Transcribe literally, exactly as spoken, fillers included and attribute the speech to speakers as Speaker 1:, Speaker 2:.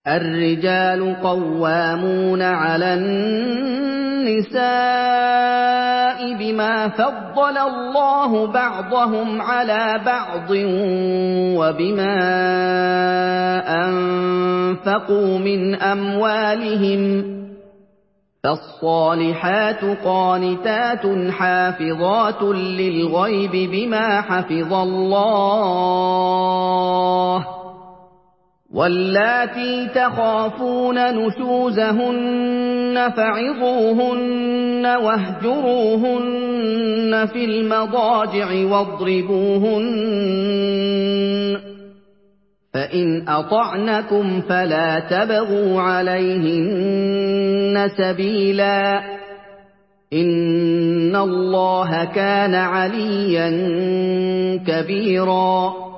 Speaker 1: الرِّجَالُ قَوَّامُونَ عَلَى النِّسَاءِ بِمَا فَضَّلَ اللَّهُ بَعْضَهُمْ عَلَىٰ بَعْضٍ وَبِمَا أَنفَقُوا مِنْ أَمْوَالِهِمْ ۚ فَالصَّالِحَاتُ قَانِتَاتٌ حَافِظَاتٌ لِّلْغَيْبِ بِمَا حَفِظَ اللَّهُ ۚ وَاللَّاتِي تَخَافُونَ نُشُوزَهُنَّ فَعِظُوهُنَّ وَاهْجُرُوهُنَّ فِي الْمَضَاجِعِ وَاضْرِبُوهُنَّ ۖ فَإِنْ أَطَعْنَكُمْ فَلَا تَبْغُوا عَلَيْهِنَّ سَبِيلًا ۗ إِنَّ اللَّهَ كَانَ عَلِيًّا كَبِيرًا.